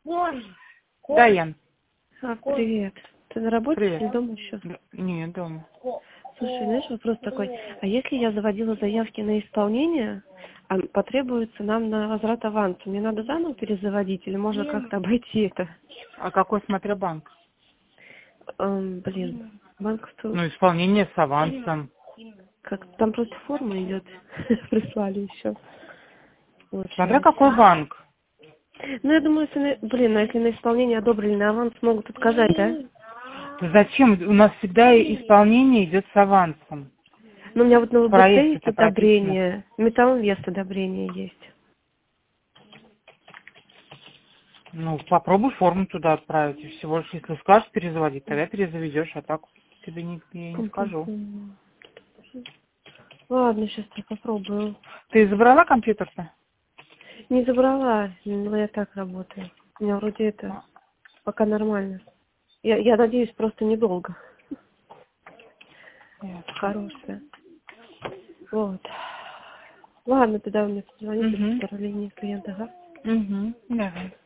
Да, Ян. Привет. Ты на работе Привет. или дома еще? Нет, дома. Слушай, знаешь, вопрос такой. А если я заводила заявки на исполнение, а потребуется нам на возврат аванса, мне надо заново перезаводить или можно как-то обойти это? А какой, смотря, банк? Банковскую... Ну, исполнение с авансом. Как там просто форма идет. Прислали еще. Смотря Получается. какой банк. Ну, я думаю, если если на исполнение одобрили, на аванс могут отказать, да? Зачем? У нас всегда исполнение идет с авансом. Но у меня вот на В ВБЦ проекте есть это прописано. одобрение. Металлинвест одобрение есть. Ну, попробуй форму туда отправить. И всего лишь, если скажешь перезаводить, тогда перезаведешь, а так тебе я не скажу. Ладно, сейчас я попробую. Ты забрала компьютер-то? Не забрала, но я так работаю. У меня вроде это пока нормально. Я надеюсь, просто недолго. Хорошая. Вот. Ладно, тогда у меня позвонит из Угу. второй линии клиента, ага. Угу. Давай.